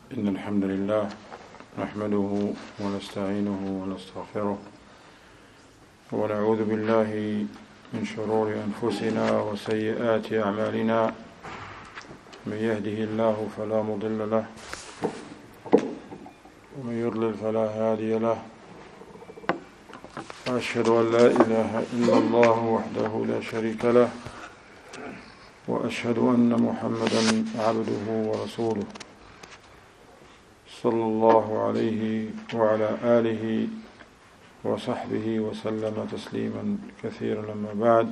إن الحمد لله نحمده ونستعينه ونستغفره ونعوذ بالله من شرور أنفسنا وسيئات أعمالنا. من يهده الله فلا مضل له ومن يضلل فلا هادي له. وأشهد أن لا إله إلا الله وحده لا شريك له وأشهد أن محمدا عبده ورسوله صلى الله عليه وعلى آله وصحبه وسلم تسليما كثيرا. أما بعد،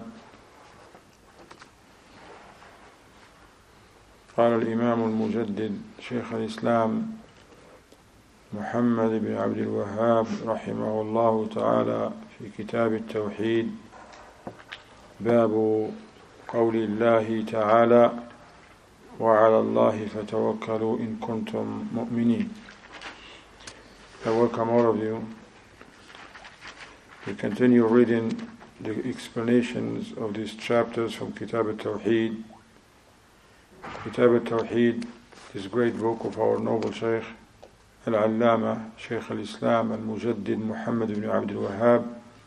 قال الإمام المجدد شيخ الإسلام محمد بن عبد الوهاب رحمه الله تعالى في كتاب التوحيد: باب قول الله تعالى: وعلى الله فتوكلوا إن كنتم مؤمنين. I welcome all of you. We continue reading the explanations of these chapters from Kitab al-Tawheed. Kitab al-Tawheed, this great book of our noble Shaykh Al-Allama, Shaykh al-Islam al-Mujaddid Muhammad ibn Abd al-Wahhab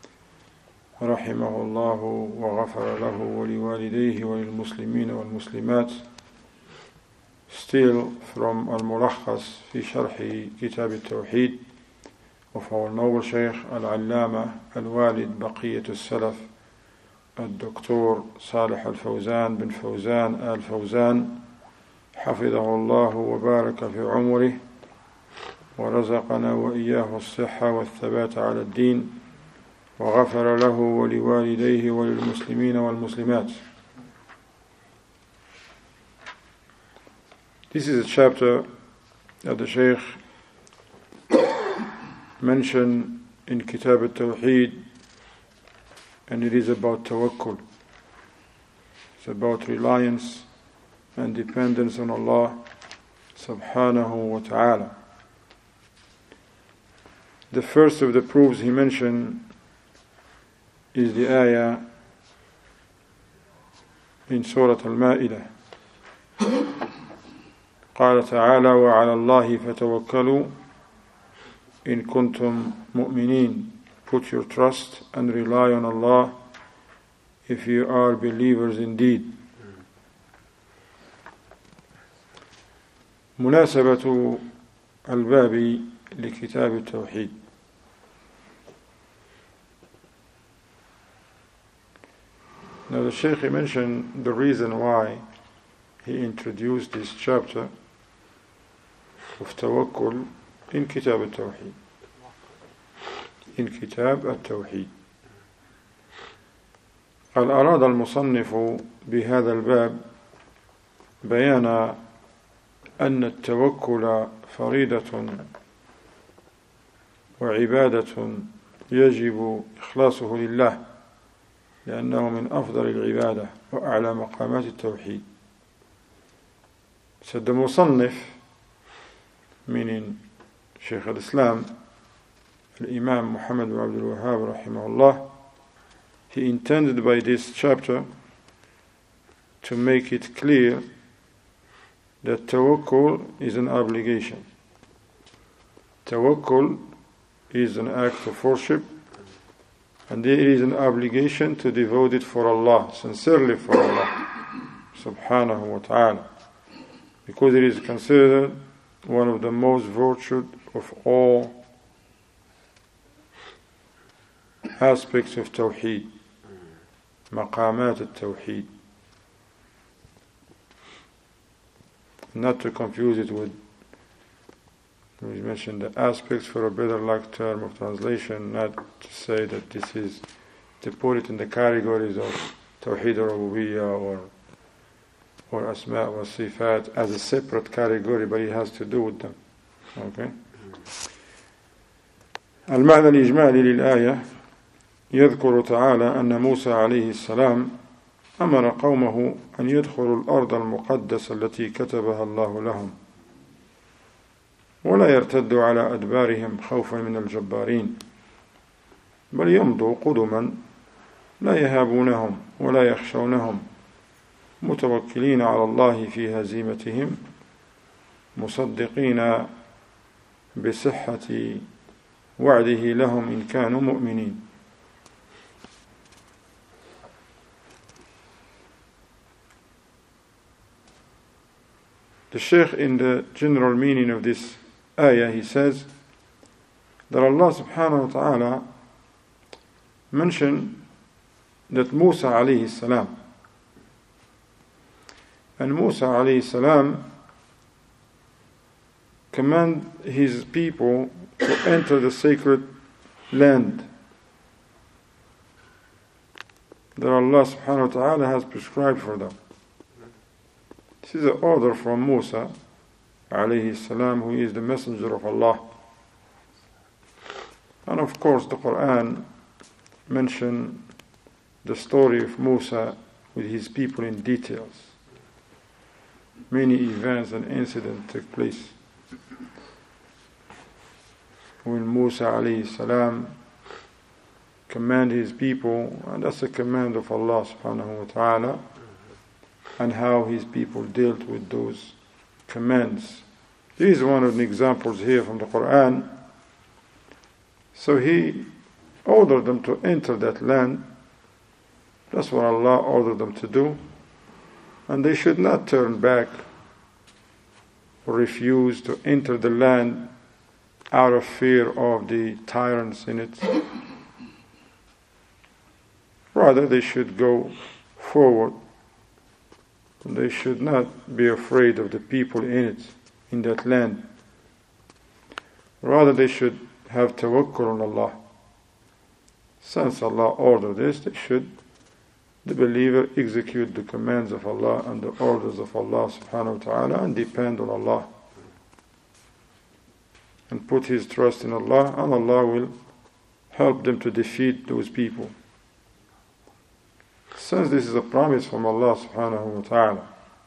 رحمه الله وغفر له ولوالديه وللمسلمين والمسلمات. Still from Al-Mulakhas fi Sharhi Kitab al-Tawheed of our noble Shaykh Al-Allama Al-Walid Baqiyat al-Salaf Al-Dr. Salih Al-Fawzan bin Fawzan Al-Fawzan حفظه الله وبارك في عمره ورزقنا وإياه الصحة والثبات على الدين وغفر له ولوالديه وللمسلمين والمسلمات. This is a chapter that the Shaykh mentioned in Kitab al-Tawheed, and it is about tawakkul. It's about reliance and dependence on Allah subhanahu wa ta'ala. The first of the proofs he mentioned is the ayah in Surah Al-Ma'idah. قال تعالى: وعلى الله فتوكلوا إن كنتم مؤمنين. Put your trust and rely on Allah if you are believers indeed. مناسبة الباب لكتاب التوحيد. Now the Shaykh mentioned the reason why he introduced this chapter of tawakkul in Kitab al-Tawheed. In Kitab al-Tawheed. قال: أراد المصنف بهذا الباب بيان أن التوكل فريضة وعبادة يجب إخلاصه لله لأنه من أفضل العبادة وأعلى مقامات التوحيد. So the Musannif, meaning Shaykh al-Islam Al-Imam Muhammad ibn Abd al-Wahhab rahimahullah, he intended by this chapter to make it clear that tawakkul is an obligation. Tawakkul is an act of worship, and there is an obligation to devote it for Allah, sincerely for Allah subhanahu wa ta'ala, because it is considered one of the most virtued of all aspects of Tawheed, maqamat al-Tawheed. Not to confuse it with, we mentioned the aspects for a better like term of translation, not to say that this is to put it in the categories of Tawheed al-Rububiyyah or Asma' wa Sifat as a separate category, but it has to do with them. Okay? المعنى الإجمالي للآية: يذكر تعالى أن موسى عليه السلام أمر قومه أن يدخلوا الأرض المقدسة التي كتبها الله لهم ولا يرتدوا على أدبارهم خوفا من الجبارين، بل يمضوا قدما لا يهابونهم ولا يخشونهم متوكلين على الله في هزيمتهم مصدقين بصحة وعده لهم إن كانوا مؤمنين. The Shaykh, in the general meaning of this ayah, he says that Allah subhanahu wa ta'ala mentioned that Musa alayhi salam, and Musa alayhi salam command his people to enter the sacred land that Allah subhanahu wa ta'ala has prescribed for them. This is an order from Musa alayhi salam, who is the messenger of Allah. And of course the Quran mentions the story of Musa with his people in details. Many events and incidents took place when Musa alayhi salam commanded his people, and that's a command of Allah subhanahu wa ta'ala, and how his people dealt with those commands. This is one of the examples here from the Quran. So he ordered them to enter that land. That's what Allah ordered them to do. And they should not turn back or refuse to enter the land out of fear of the tyrants in it. Rather, they should go forward. They should not be afraid of the people in it, in that land. Rather, they should have tawakkul on Allah. Since Allah ordered this, the believer execute the commands of Allah and the orders of Allah subhanahu wa ta'ala, and depend on Allah. And put his trust in Allah, and Allah will help them to defeat those people. Since this is a promise from Allah subhanahu wa ta'ala.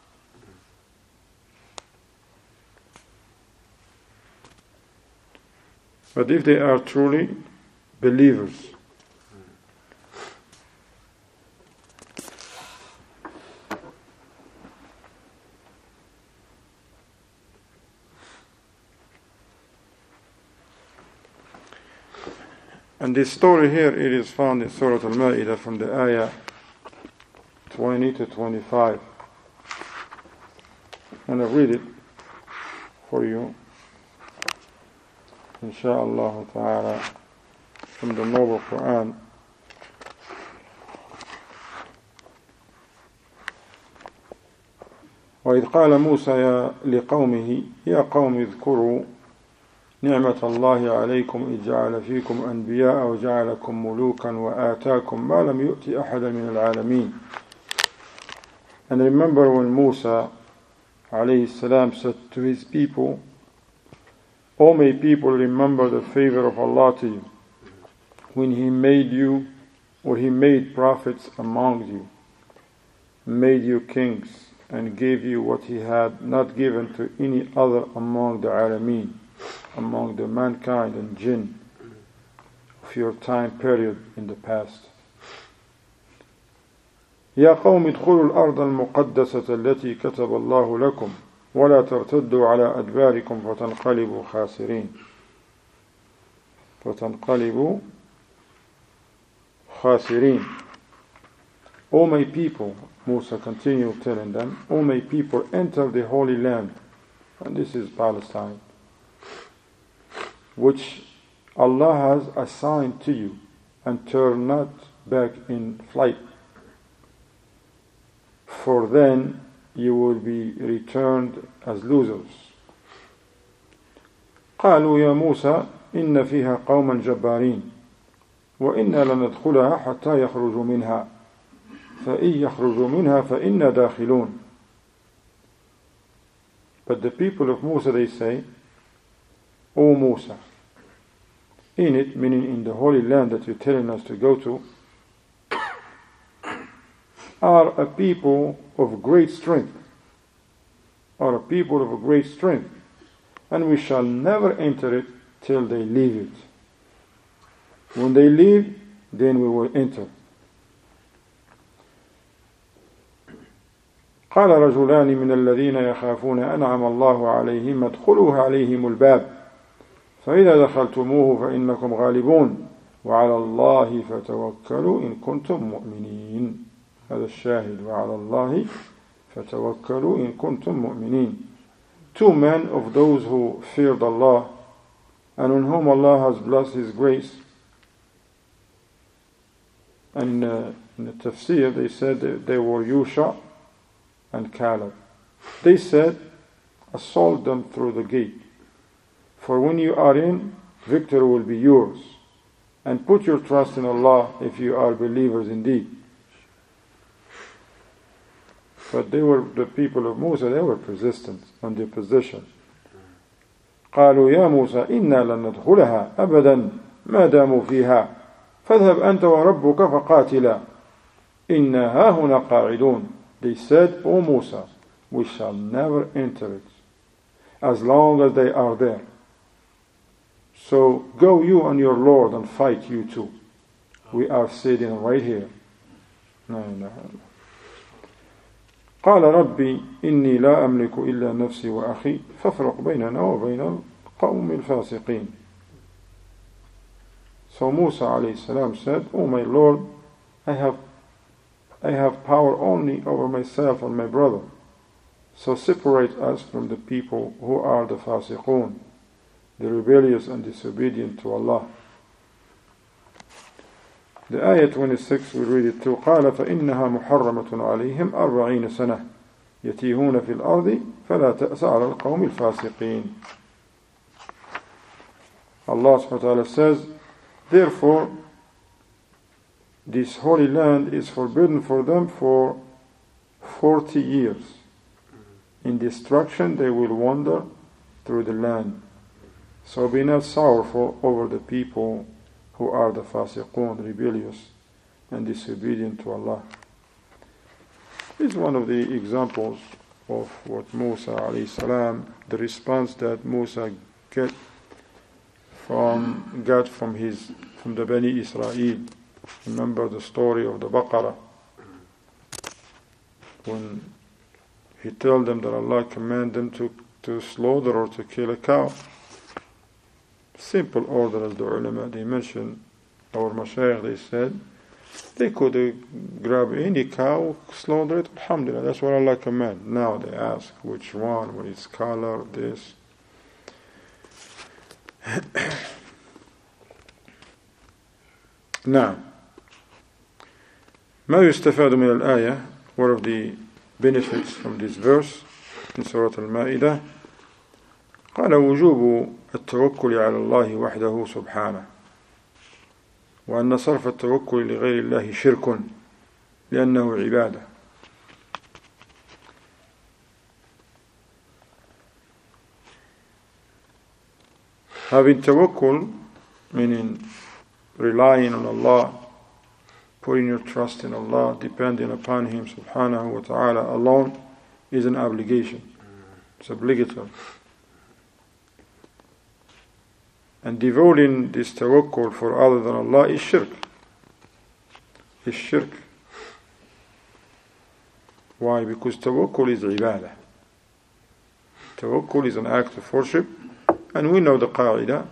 But if they are truly believers, and this story here, it is found in Surah Al-Ma'idah from the ayah 20 to 25. And I'll read it for you, insha'Allah ta'ala, from the Noble Quran. وإذ قال موسى لقومه يا قوم اذكروا نعمة الله عليكم إذ جعل فيكم أنبياء وجعلكم ملوكا وآتاكم ما لم يؤت أحدا من العالمين. And remember when Musa alayhi salam said to his people, O my people, remember the favor of Allah to you when He made you, or He made prophets among you, made you kings, and gave you what He had not given to any other among the alameen, among the mankind and jinn of your time period in the past. يا قوم ادخلوا الأرض المقدسة التي كتب الله لكم ولا ترتدوا على أدباركم فتنقلبوا خاسرين. O my people, Musa continued telling them, O my people, enter the Holy Land, and this is Palestine, which Allah has assigned to you, and turn not back in flight, for then you will be returned as losers. قالوا يا موسى إن فيها قوما جبارين وإنا لندخلها حتى يخرجوا منها فإن يخرجوا منها فإنا داخلون. But the people of Musa, they say, O Musa, in it, meaning in the Holy Land that you're telling us to go to, are a people of great strength, and we shall never enter it till they leave it. When they leave, then we will enter. قال رجلان من الذين يخافون أنعم الله عليهم ادخلوا عليهم الباب فإذا دخلتموه فإنكم غالبون وعلى الله فتوكلوا إن كنتم مؤمنين. هذا الشاهد. وعلى الله فتوكلوا إن كنتم مؤمنين. Two men of those who feared Allah and on whom Allah has blessed His grace. And in the tafsir they said they were Yusha and Caleb. They said, assault them through the gate. For when you are in, victory will be yours. And put your trust in Allah if you are believers indeed. But they were the people of Musa, they were persistent on their position. قالوا يا موسى إنا لن ندخلها أبدا ما داموا فيها فاذهب أنت وربك فقاتلا إنا هاهنا قاعدون. They said, O Musa, we shall never enter it as long as they are there. So go you and your Lord and fight you too. We are sitting right here. No. قال ربي إني لا أملك إلا نفسي وأخي فافرق بيننا وبين القوم الفاسقين. So Musa alayhi salam said, O my Lord, I have power only over myself and my brother. So separate us from the people who are the fasiqun, the rebellious and disobedient to Allah. The ayah 26 we read it too. قال فإنها محرمة عليهم 40 سنة يتيهون في الأرض فلا تأس على القوم الفاسقين. Allah subhanahu wa ta'ala says, therefore this holy land is forbidden for them for 40 years. In destruction they will wander through the land. So be not sorrowful over the people who are the fasiqun, rebellious and disobedient to Allah. This is one of the examples of what Musa alayhi salam, the response that Musa got from the Bani Israel. Remember the story of the Baqarah, when he told them that Allah commanded them to slaughter or to kill a cow. Simple order, as the ulama they mentioned, our mashayikh they said they could grab any cow, slaughter it, alhamdulillah, that's what Allah commanded. Now they ask which one, what is color, this. Now, ما يستفاد من الآية, what of the benefits from this verse in Surah Al-Ma'idah? قال وجوب التوكل على الله وحده سبحانه وأن صرف التوكل لغير الله شرك لأنه عبادة. Having tawakkul, meaning relying on Allah, putting your trust in Allah, depending upon Him subhanahu wa ta'ala alone, is an obligation. It's obligatory. And devoting this tawakkul for other than Allah is shirk. Is shirk. Why? Because tawakkul is ibadah. Tawakkul is an act of worship, and we know the qa'idah,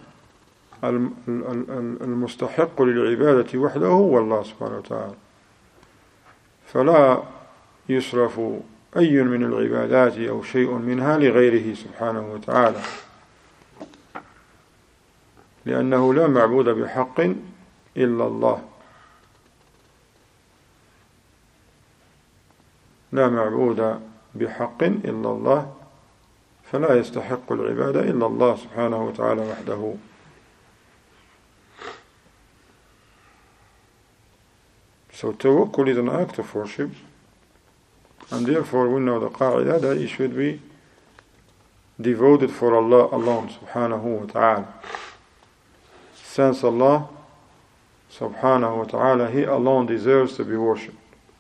المستحق للعبادة وحده هو الله سبحانه وتعالى. فلا يصرف أي من العبادات أو شيء منها لغيره سبحانه وتعالى. لأنه لا معبود بحق إلا الله. لا معبود بحق إلا الله فلا يستحق العبادة إلا الله سبحانه وتعالى وحده. So tawakkul is an act of worship, and therefore we know the qa'idah that it should be devoted for Allah alone subhanahu wa ta'ala. Since Allah subhanahu wa ta'ala, He alone deserves to be worshipped.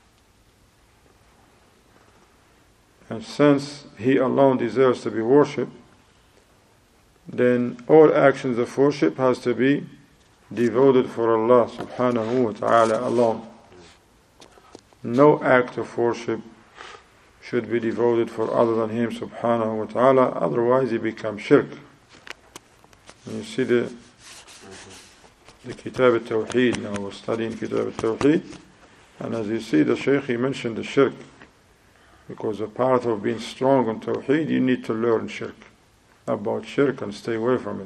And since He alone deserves to be worshipped, then all actions of worship has to be devoted for Allah subhanahu wa ta'ala alone. No act of worship should be devoted for other than Him subhanahu wa ta'ala, otherwise it becomes shirk. And you see the Kitab al-Tawheed, now we're studying Kitab al-Tawheed, and as you see the Shaykh, he mentioned the shirk, because a part of being strong on Tawheed, you need to learn shirk, about shirk, and stay away from it.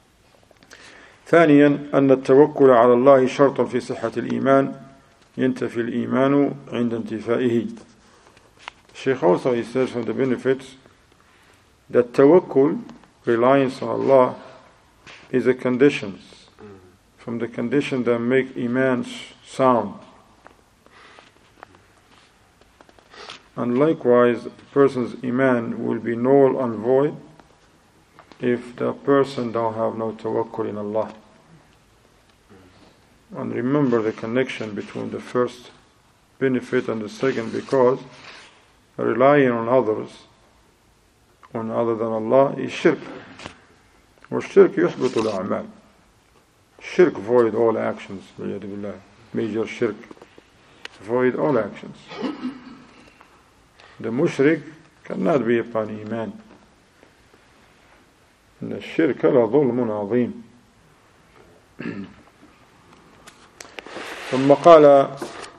ثانيا أن التوكل على الله شرط في صحة الإيمان ينتفي الإيمان عند انتفائه. Shaykh also, he says from the benefits that tawakkul, reliance on Allah, is a condition from the condition that make iman sound. And likewise, a person's iman will be null and void if the person don't have no tawakkul in Allah. And remember the connection between the first benefit and the second, because relying on others, on other than Allah, is shirk. والشرك يحبط الأعمال. Shirk void all actions. Major shirk void all actions. The mushrik cannot be upon iman. إن الشرك لظلم عظيم. ثم قال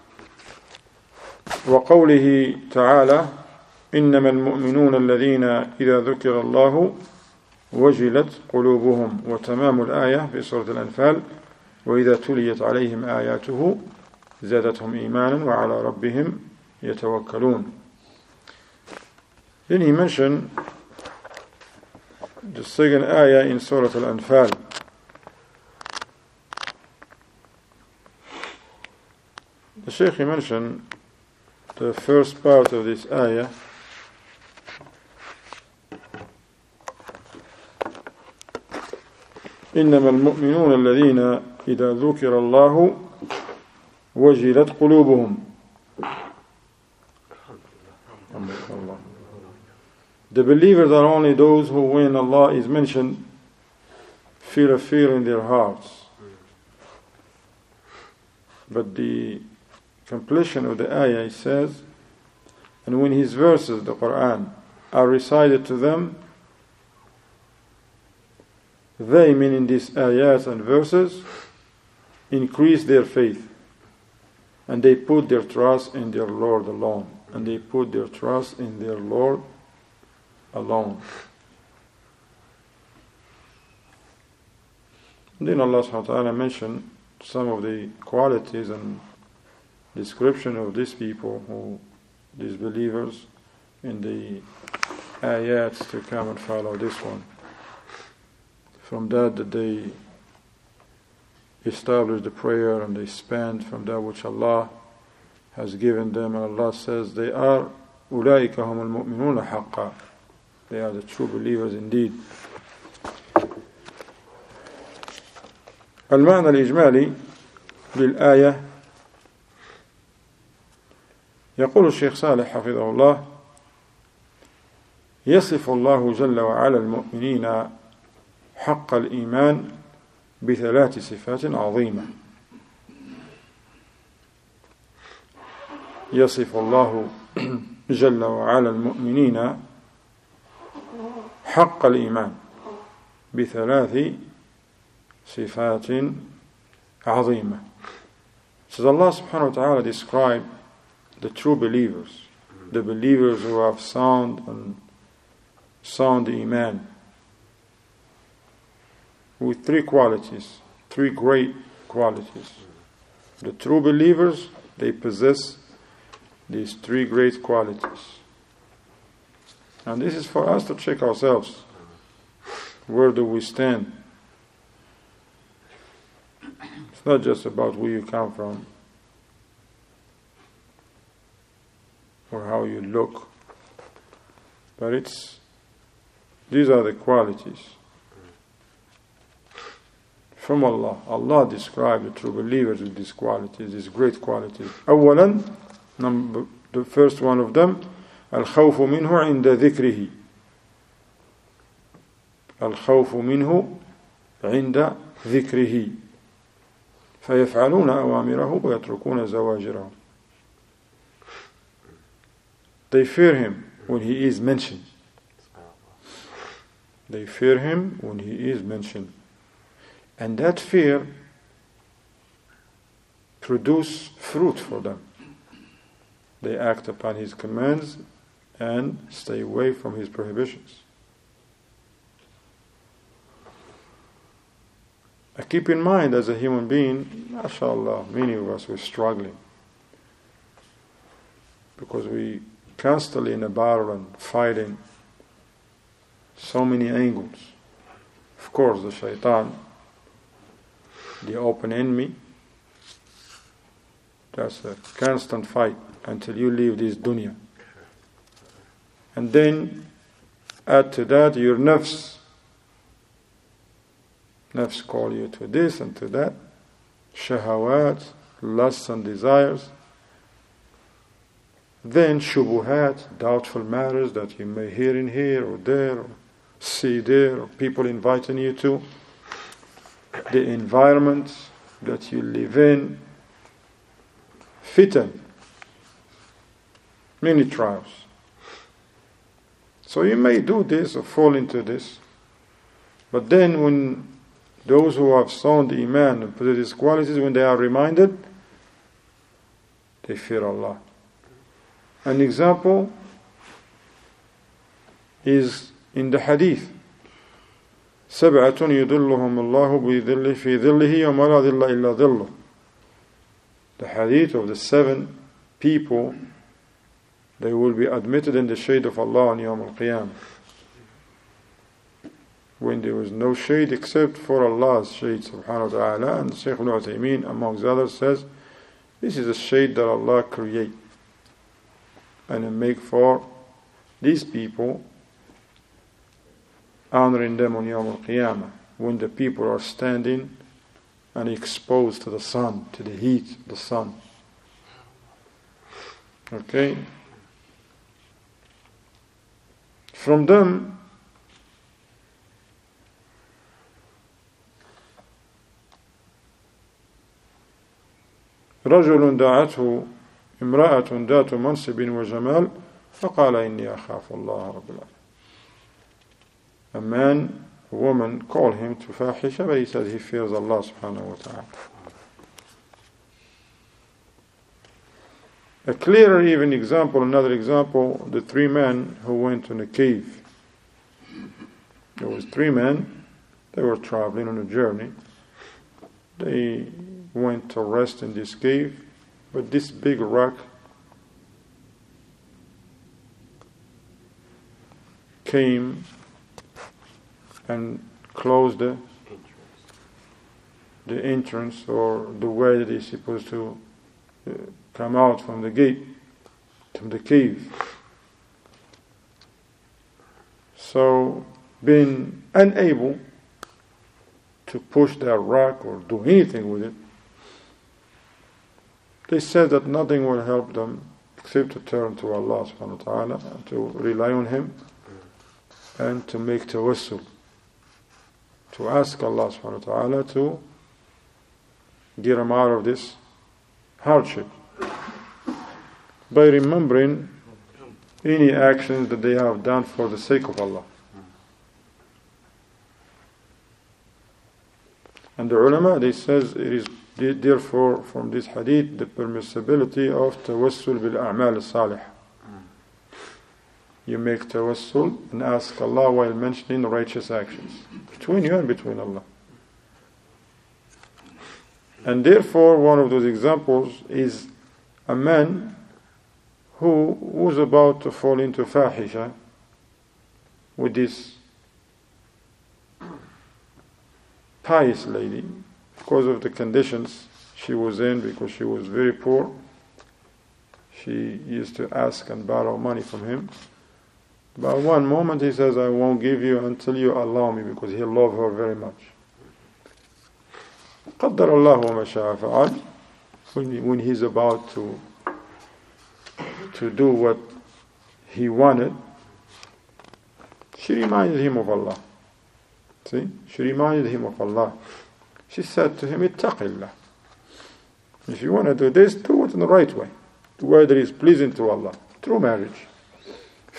وقوله تعالى إنما المؤمنون الذين إذا ذكر الله وجلت قلوبهم، وتمام الآية في سورة الأنفال وإذا تليت عليهم آياته زادتهم إيمانا وعلى ربهم يتوكلون. Then he mentioned the second ayah in Surah Al-Anfal. The Shaykh, he mentioned the first part of this ayah, إنما المؤمنون الذين إذا ذكر الله وجلت قلوبهم. The believers are only those who, when Allah is mentioned, feel a fear in their hearts. But the completion of the ayah, it says, and when His verses, the Quran, are recited to them, they, meaning these ayahs and verses, increase their faith, and they put their trust in their Lord alone, and they put their trust in their Lord alone. And then Allah subhanahu wa ta'ala mentioned some of the qualities and description of these people, these believers, in the ayats to come and follow this one. From that they establish the prayer and they spend from that which Allah has given them, and Allah says they are أولئك هم المؤمنون حقا. They are the true believers indeed. المعنى الإجمالي للآية، يقول الشيخ صالح حفظه الله: يصف الله جل وعلا المؤمنين حق الإيمان بثلاث صفات عظيمة. يصف الله جل وعلا المؤمنين حق الإيمان بثلاث صفات عظيمة. So Allah subhanahu wa ta'ala described the true believers, the believers who have sound iman, with three qualities, three great qualities. The true believers, they possess these three great qualities. And this is for us to check ourselves. Where do we stand? It's not just about where you come from or how you look, but these are the qualities from Allah. Allah described the true believers with these qualities, these great qualities. أولا, the first one of them, الخوف منه عند ذكره. الخوف منه عند ذكره فيفعلون أوامره ويتركون زواجره. They fear him when he is mentioned. They fear him when he is mentioned. And that fear produces fruit for them. They act upon his commands and stay away from his prohibitions. I keep in mind, as a human being, mashallah, many of us were struggling because we constantly in a battle and fighting so many angles. Of course, the shaitan, the open enemy, that's a constant fight until you leave this dunya. And then add to that your nafs. Nafs call you to this and to that. Shahawat, lusts and desires. Then shubuhat, doubtful matters that you may hear in here or there, or see there, or people inviting you to. The environment that you live in. Fitan. Many trials. So you may do this or fall into this. But then when those who have sown the iman and possess these qualities, when they are reminded, they fear Allah. An example is in the hadith. سبعة يظلهم الله بظله في ظله يوم لا ظل إلا ظله. The hadith of the 7 people, they will be admitted in the shade of Allah on Yawm al-Qiyamah, when there was no shade except for Allah's shade subhanahu wa ta'ala. And Shaykh Ibn Uthaymeen, amongst others, says this is a shade that Allah create and make for these people, honoring them on Yawm al-Qiyamah, when the people are standing and exposed to the sun, to the heat of the sun. Okay? From them, رجل دعته امرأة ذات منصب وجمال فقال إني أخاف الله رب العالمين. A man, a woman called him to fahisha, but he said he fears Allah subhanahu wa ta'ala. A clearer even example, another example, the 3 men who went in a cave. There was 3 men, they were traveling on a journey. They went to rest in this cave, but this big rock came and closed the entrance, or the way that he's supposed to come out from the gate, from the cave. So, being unable to push that rock or do anything with it, they said that nothing will help them except to turn to Allah subhanahu wa ta'ala, and to rely on Him, and to make tawassul, to ask Allah subhanahu wa ta'ala to get them out of this hardship by remembering any actions that they have done for the sake of Allah. And the ulama, they says it is therefore from this hadith the permissibility of tawassul bil a'mal al-salih. You make tawassul and ask Allah while mentioning righteous actions between you and between Allah. And therefore one of those examples is a man who was about to fall into fahisha with this pious lady, because of the conditions she was in, because she was very poor. She used to ask and borrow money from him. But one moment he says, I won't give you until you allow me, because he loved her very much. قدر الله وما شاء فعل. When he's about to do what he wanted, she reminded him of Allah. See? She reminded him of Allah. She said to him, ittaqillah. If you want to do this, do it in the right way. The way that is pleasing to Allah. Through marriage.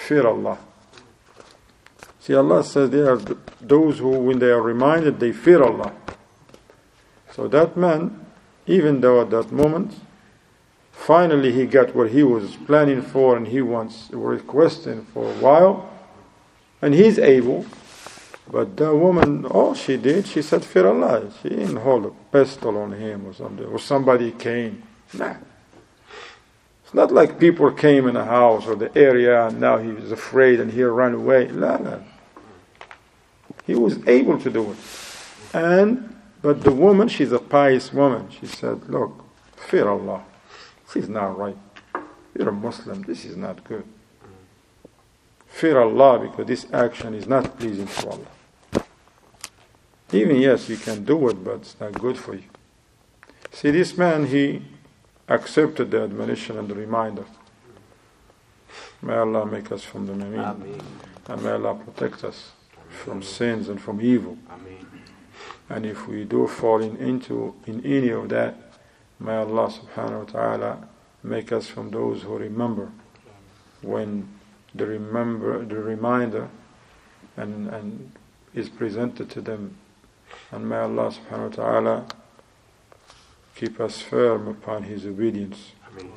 fear Allah. See, Allah says they are those who, when they are reminded, they fear Allah. So that man, even though at that moment, finally he got what he was planning for and he was requesting for a while, and he's able. But the woman, all she did, she said, fear Allah. She didn't hold a pistol on him or something, or somebody came. Nah. It's not like people came in the house or the area and now he was afraid and he ran away. No. He was able to do it. But the woman, she's a pious woman. She said, look, fear Allah. This is not right. You're a Muslim. This is not good. Fear Allah, because this action is not pleasing to Allah. Even yes, you can do it, but it's not good for you. See, this man, he accepted the admonition and the reminder. May Allah make us from the Ameen. And may Allah protect us from sins and from evil. Ameen. And if we do fall in any of that, may Allah subhanahu wa ta'ala make us from those who remember when the reminder and is presented to them. And may Allah subhanahu wa ta'ala keep us firm upon His obedience. Ameen.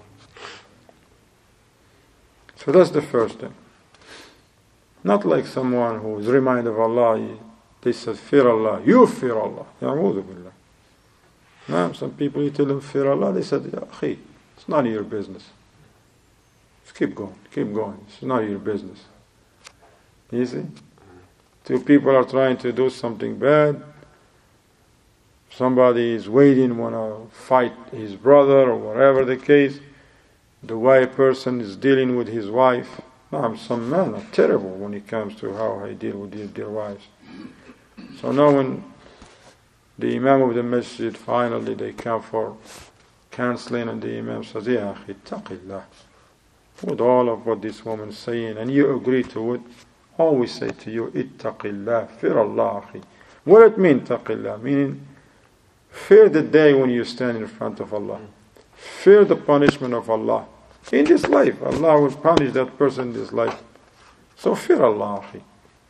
So that's the first thing. Not like someone who is reminded of Allah, they said, fear Allah, you fear Allah. Ya'udhu billah. Now, some people, you tell them, fear Allah, they said, Ya akhi, it's none of your business. Just keep going. It's none of your business. You see? Two people are trying to do something bad. Somebody is waiting, want to fight his brother or whatever the case. The white person is dealing with his wife. Now, some men are terrible when it comes to how they deal with their wives. So now when the Imam of the Masjid, finally they come for counseling, and the Imam says, Ya akhi, taqillah. With all of what this woman is saying, and you agree to it, always say to you, ittaqillah, fear Allah, akhi. What it means, taqillah? Meaning, fear the day when you stand in front of Allah. Fear the punishment of Allah. In this life, Allah will punish that person in this life. So fear Allah, akhi.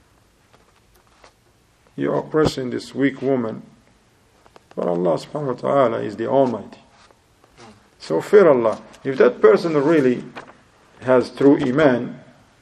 You are oppressing this weak woman, but Allah subhanahu wa ta'ala is the Almighty. So fear Allah. If that person really has true Iman,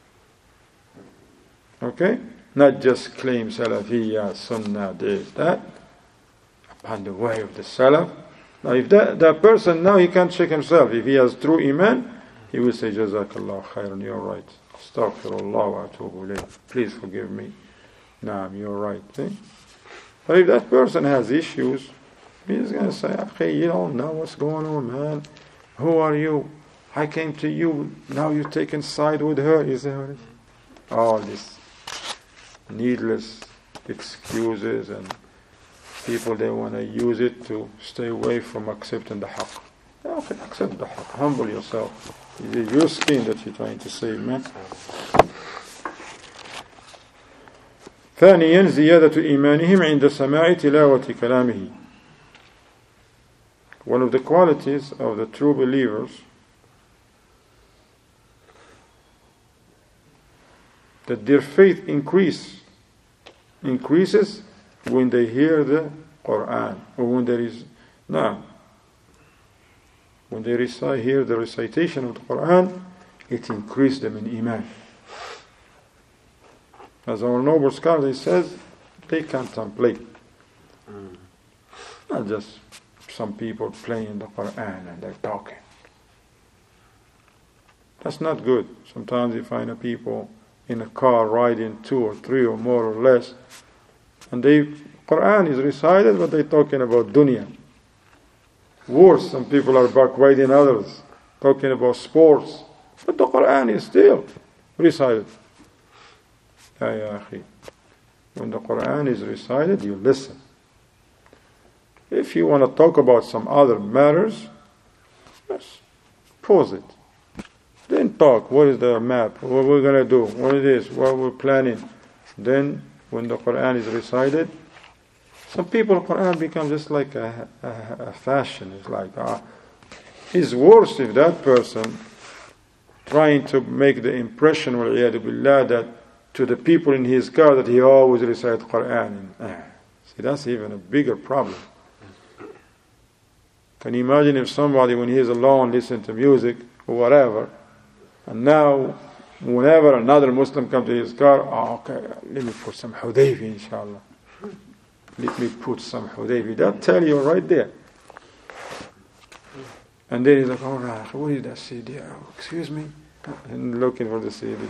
okay, not just claim Salafiyya, Sunnah, this, that, upon the way of the Salaf. Now if that person, now he can't check himself. If he has true Iman, he will say, Jazakallah khairan, you're right. Astaghfirullah wa atubu ilayh. Please forgive me. Naam, you're right. See? But if that person has issues, he's going to say, okay, you don't know what's going on, man. Who are you? I came to you, now you're taking side with her. You say, all this needless excuses, and people, they want to use it to stay away from accepting the haqq. Okay, accept the haqq. Humble yourself. It is your skin that you're trying to save, man. ثانيا زيادة إيمانهم عند سماع تلاوة كلامه. One of the qualities of the true believers, that their faith increases when they hear the Quran, or when they hear the recitation of the Quran, it increases them in Iman. As our noble scholar says, they contemplate. Not just some people playing the Quran and they're talking. That's not good. Sometimes you find people in a car riding 2 or 3 or more or less, and Quran is recited, but they're talking about dunya. Worse, some people are backbiting others, talking about sports, but the Quran is still recited. Ya akhi, when the Quran is recited, you listen. If you want to talk about some other matters, just pause it. Then talk. What is the map? What we're going to do? What it is? What we're planning? Then, when the Quran is recited, some people, Quran becomes just like a fashion. It's like, it's worse if that person trying to make the impression, وَالْعِيَاذُ بِاللَّهِ, that to the people in his car that he always recites Quran. See, that's even a bigger problem. Can you imagine if somebody, when he is alone, listens to music or whatever, and now, whenever another Muslim comes to his car, okay, let me put some Hudayfi, inshallah. Let me put some Hudayfi. That tell you right there. And then he's like, all right, what is that CD? Oh, excuse me? And looking for the CD.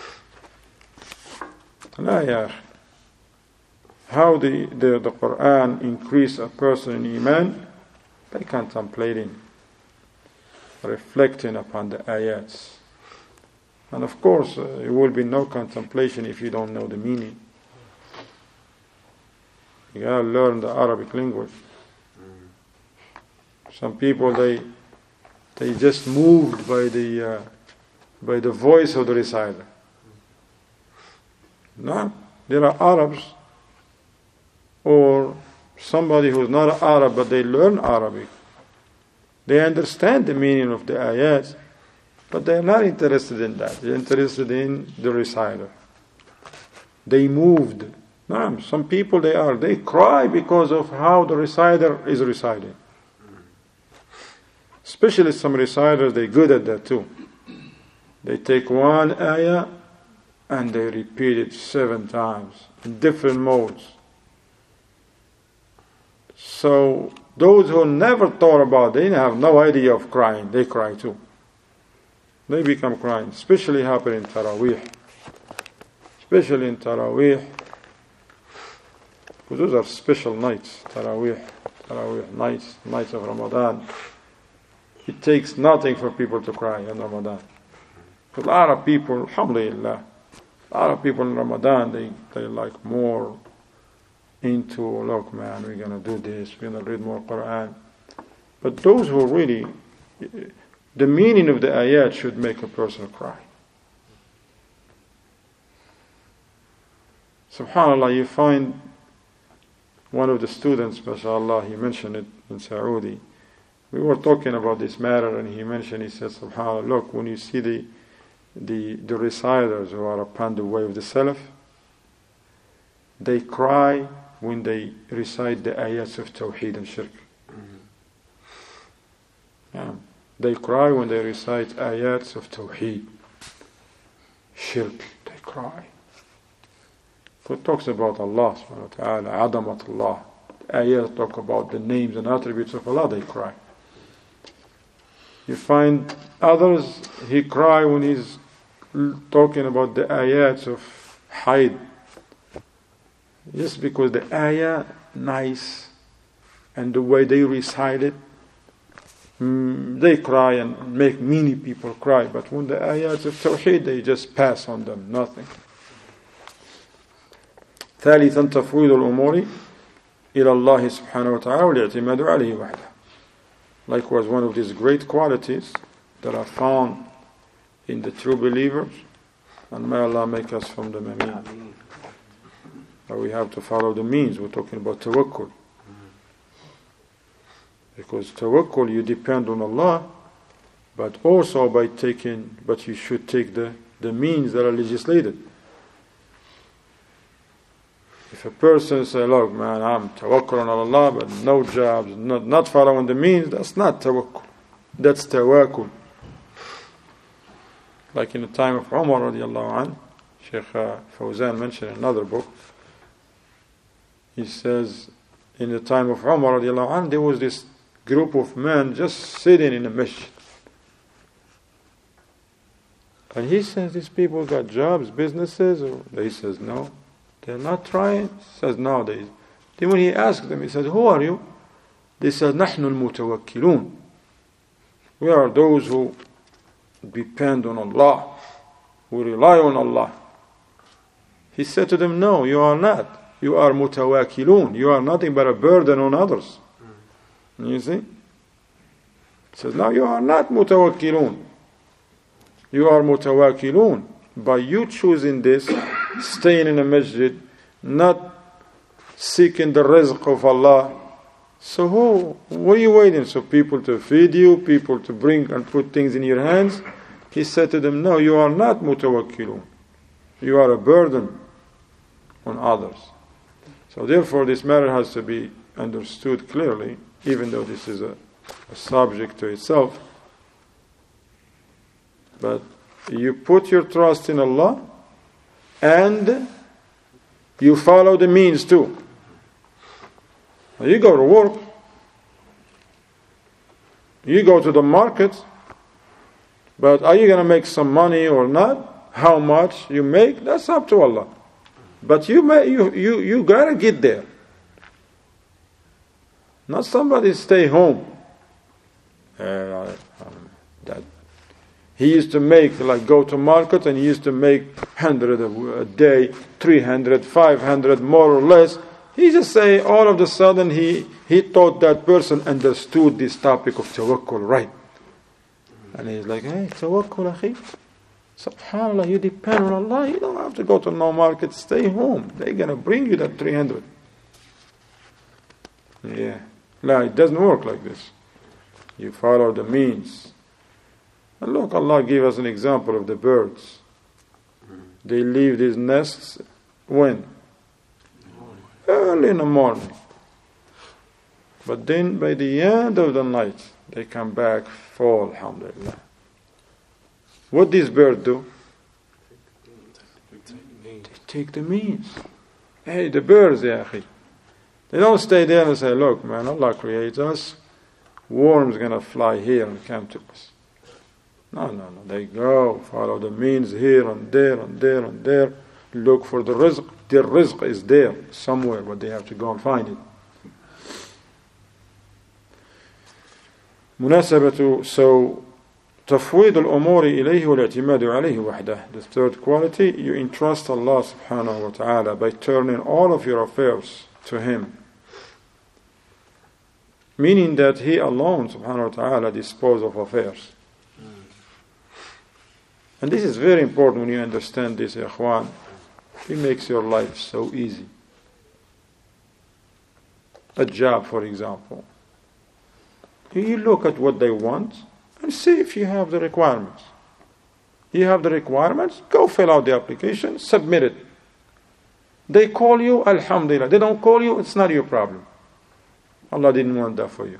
La ya. How the Quran increase a person in Iman? By contemplating, reflecting upon the ayats. And of course, it will be no contemplation if you don't know the meaning. You gotta learn the Arabic language. Some people, they just moved by the voice of the reciter. No, there are Arabs or somebody who's not an Arab but they learn Arabic. They understand the meaning of the ayats, but they're not interested in that. They're interested in the reciter. They moved. No, some people they cry because of how the reciter is reciting. Especially some reciters, they're good at that too. They take one ayah and they repeat it 7 times in different modes. So those who never thought about it, they have no idea of crying. They cry too. They become crying. Especially happen in Taraweeh. Especially in Taraweeh. Because those are special nights. Taraweeh nights of Ramadan. It takes nothing for people to cry in Ramadan. Because a lot of people, alhamdulillah, a lot of people in Ramadan, they like more into, look man, we're going to do this, we're going to read more Quran. But those who really, the meaning of the ayat should make a person cry. SubhanAllah, you find one of the students, mashallah, he mentioned it in Saudi. We were talking about this matter and he said, SubhanAllah, look, when you see the reciters who are upon the way of the Salaf, they cry when they recite the ayats of Tawheed and Shirk. Yeah. They cry when they recite ayats of Tawheed, Shirk. They cry. So it talks about Allah subhanahu wa ta'ala, Adamatullah. The ayats talk about the names and attributes of Allah, they cry. You find others, he cry when he's talking about the ayats of Haid. Just because the ayah nice and the way they recite it, they cry and make many people cry. But when the ayats of Tawheed, they just pass on them, nothing. ثالثا تفويض الأمور إلى الله سبحانه وتعالى والاعتماد عليه وحده. Likewise, one of these great qualities that are found in the true believers, and may Allah make us from them. Ameen. But we have to follow the means. We're talking about tawakkul. Because tawakkul, you depend on Allah, but also but you should take the means that are legislated. If a person says, look man, I'm tawakkul on Allah, but no jobs, not following the means, that's not tawakkul. That's tawakkul. Like in the time of Umar radiallahu anh, Sheikh Fawzan mentioned in another book, he says, in the time of Umar radiallahu anh, there was this group of men just sitting in a masjid. And he says, these people got jobs, businesses? Or he says, no. They're not trying? He says, no. Then when he asked them, he says, who are you? They said, نحن المتوكلون. We are those who depend on Allah. We rely on Allah. He said to them, no, you are not. You are mutawakilun. You are nothing but a burden on others. You see? He says, no, you are not mutawakilun. You are mutawakilun. By you choosing this, staying in a masjid, not seeking the rizq of Allah. So what are you waiting? So people to feed you, people to bring and put things in your hands, He said to them, no, you are not mutawakkilun. You are a burden on others. So therefore this matter has to be understood clearly, even though this is a subject to itself. But you put your trust in Allah and you follow the means too. Now you go to work, you go to the market, but are you going to make some money or not? How much you make, that's up to Allah. But you got to get there. Not somebody stay home. He used to make, like go to market and he used to make 100 a day, 300, 500, more or less. He just say all of a sudden he thought that person understood this topic of tawakkul right. And he's like, hey, tawakkul akhi. Subhanallah, you depend on Allah. You don't have to go to no market. Stay home. They're going to bring you that 300. Yeah. No, it doesn't work like this. You follow the means. And look, Allah gave us an example of the birds. They leave these nests when? Early in the morning. But then by the end of the night, they come back full, alhamdulillah. What these birds do? They take the means. Hey, the birds, ya akhi. They don't stay there and say, look, man, Allah creates us. Worms going to fly here and come to us. No. They go, follow the means here and there and there and there. Look for the rizq. Their rizq is there somewhere, but they have to go and find it. So تفويض الأمور إليه والاعتماد عليه وحده. The third quality, you entrust Allah subhanahu wa ta'ala by turning all of your affairs to Him. Meaning that He alone subhanahu wa ta'ala disposes of affairs. And this is very important when you understand this, ikhwan. It makes your life so easy. A job, for example. You look at what they want and see if you have the requirements. You have the requirements, go fill out the application, submit it. They call you, alhamdulillah. They don't call you, it's not your problem. Allah didn't want that for you.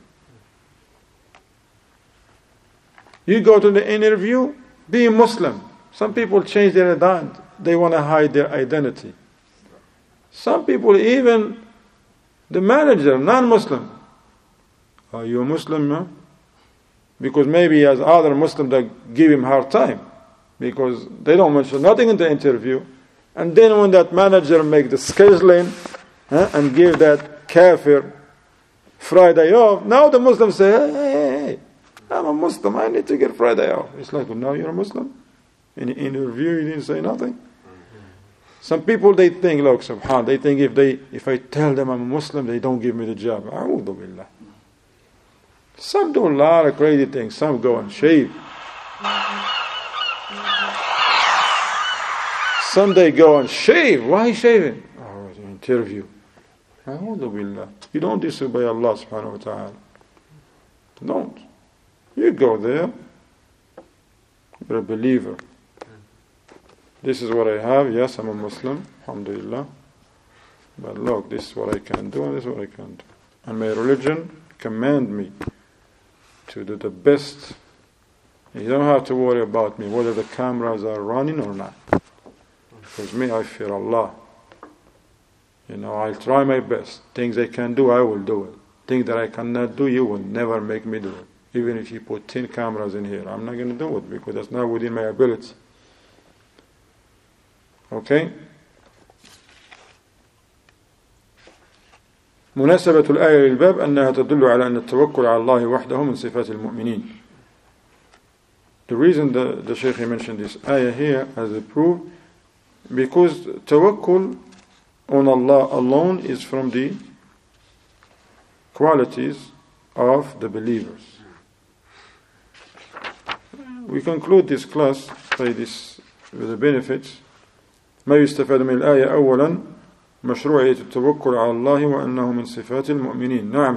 You go to the interview, be a Muslim. Some people change their identity. They want to hide their identity. Some people, even the manager, non-Muslim. Are you a Muslim, no? Because maybe he has other Muslims that give him hard time. Because they don't mention nothing in the interview. And then when that manager make the scheduling and give that kafir Friday off, now the Muslims say, hey, I'm a Muslim, I need to get Friday off. It's like, well, now you're a Muslim? In the interview you didn't say nothing? Some people, they think, look, subhanAllah, they think if I tell them I'm a Muslim, they don't give me the job. A'udhu billah. Some do a lot of crazy things. Some go and shave. Some they go and shave. Why shaving? Oh, it's an interview. A'udhu billah. You don't disobey Allah subhanahu wa ta'ala. Don't. You go there. You're a believer. This is what I have. Yes, I'm a Muslim. Alhamdulillah. But look, this is what I can do and this is what I can't do. And my religion command me to do the best. You don't have to worry about me, whether the cameras are running or not. Because me, I fear Allah. I'll try my best. Things I can do, I will do it. Things that I cannot do, you will never make me do it. Even if you put 10 cameras in here, I'm not going to do it because that's not within my ability. Okay? مناسبة الآية للباب أنها تدل على أن التوكل على الله وحده من صفات المؤمنين. The reason the Shaykh mentioned this ayah here as a proof, because tawakkul on Allah alone is from the qualities of the believers. We conclude this class by this with the benefits. ما يستفاد من الآية أولا مشروعية التوكل على الله وأنه من صفات المؤمنين. نعم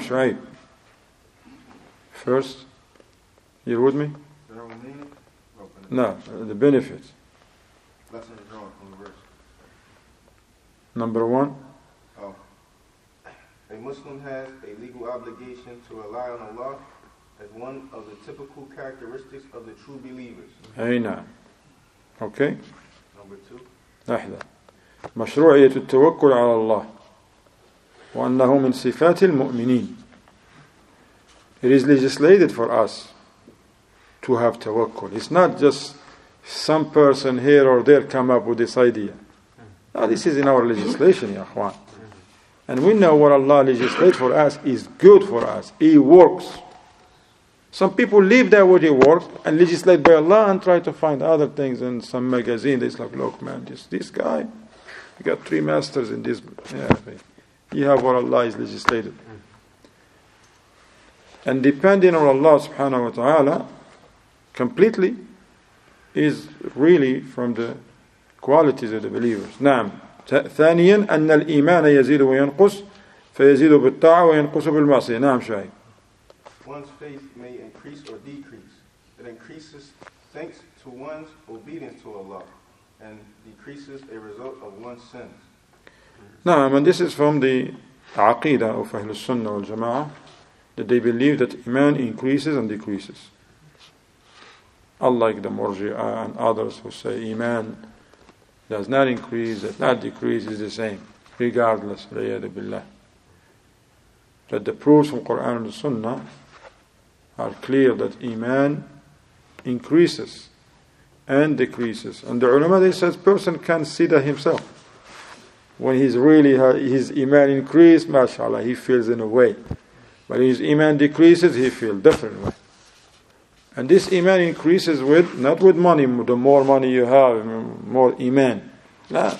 No, the benefits. Lessons drawn from the verse. Number one. Oh. A Muslim has a legal obligation to rely on Allah as one of the typical characteristics of the true believers. أي نعم. Okay. Number two. لحظة. مشروعية التوكل على الله وأنه من صفات المؤمنين. It is legislated for us to have tawakkul. It's not just some person here or there come up with this idea. No, this is in our legislation, ya akhwan. And we know what Allah legislates for us is good for us. He works. Some people leave that what He works and legislate by Allah and try to find other things in some magazine. It's like, look man, this guy, he got 3 masters in this. Yeah, you have what Allah is legislated. And depending on Allah subhanahu wa ta'ala completely is really from the qualities of the believers. نعم. ثانيا أن الإيمان يزيد وينقص فيزيد بالطاعة وينقص بالمعصية. نعم شاهد. One's faith may increase or decrease. It increases thanks to one's obedience to Allah and decreases a result of one's sins. نعم, and this is from the عقيدة of أهل السنة والجماعة, that they believe that Iman increases and decreases. Unlike the Murji'ah and others who say Iman does not increase, does not decrease, is the same, regardless. Billah. But the proofs from Quran and Sunnah are clear that Iman increases and decreases. And the ulama, they says person can see that himself. When he's really, his Iman increased, mashallah, he feels in a way. But his Iman decreases, he feels different way. And this Iman increases with, not with money, the more money you have, more Iman. No.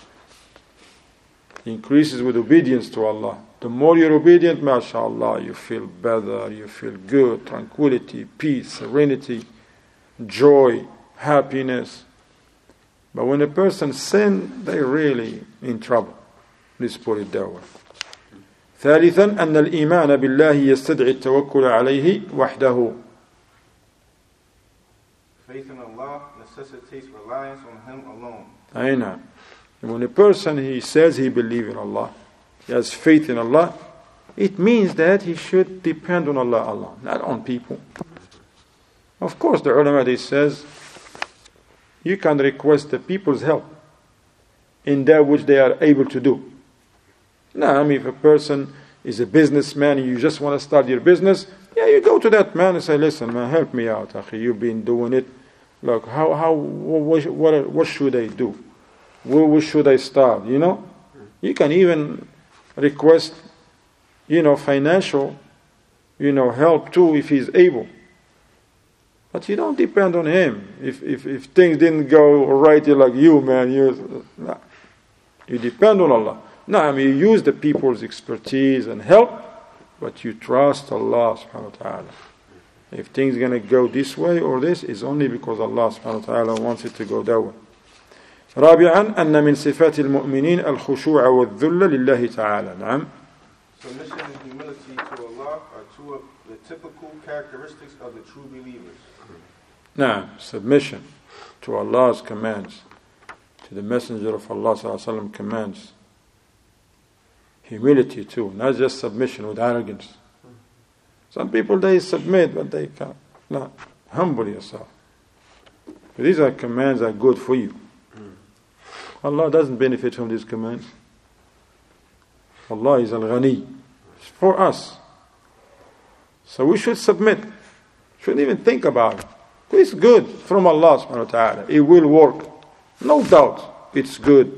Increases with obedience to Allah. The more you're obedient, mashallah, you feel better, you feel good, tranquility, peace, serenity, joy, happiness. But when a person sins, they're really in trouble. Let's put it that way. ثالثا أن الإيمان بالله يستدعي التوكل عليه وحده. Faith in Allah necessitates reliance on Him alone. أين? When a person he says he believes in Allah, he has faith in Allah, it means that he should depend on Allah alone, not on people. Of course, the ulama they says you can request the people's help in that which they are able to do. Now, I mean, if a person is a businessman and you just want to start your business, yeah, you go to that man and say, listen, man, help me out, akhi. You've been doing it. Look, what should I do? Where should I start? You know, you can even request, financial, help too if he's able. But you don't depend on him. If things didn't go right, you're like you, man. You depend on Allah. No, I mean, you use the people's expertise and help, but you trust Allah subhanahu wa ta'ala. If things are going to go this way or this, it's only because Allah subhanahu wa ta'ala wants it to go that way. رابعا أن من صفات المؤمنين الخشوع والذل لله تعالى. نعم. Submission and humility to Allah are two of the typical characteristics of the true believers. نعم. Submission to Allah's commands, to the Messenger of Allah sallallahu alaihi wasallam commands. Humility too, not just submission with arrogance. Some people they submit, but they can't. No, humble yourself. These are commands that are good for you. Allah doesn't benefit from these commands. Allah is Al-Ghani. It's for us. So we should submit. Shouldn't even think about it. It's good from Allah subhanahu wa ta'ala. It will work. No doubt. It's good.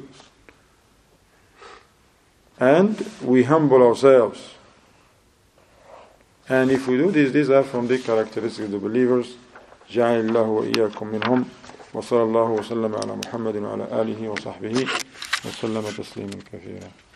And we humble ourselves. And if we do this, these are from the characteristics of the believers. جعل الله وإياكم منهم وصلى الله وسلم على محمد وعلى آله وصحبه وسلم تسليما كثيرا.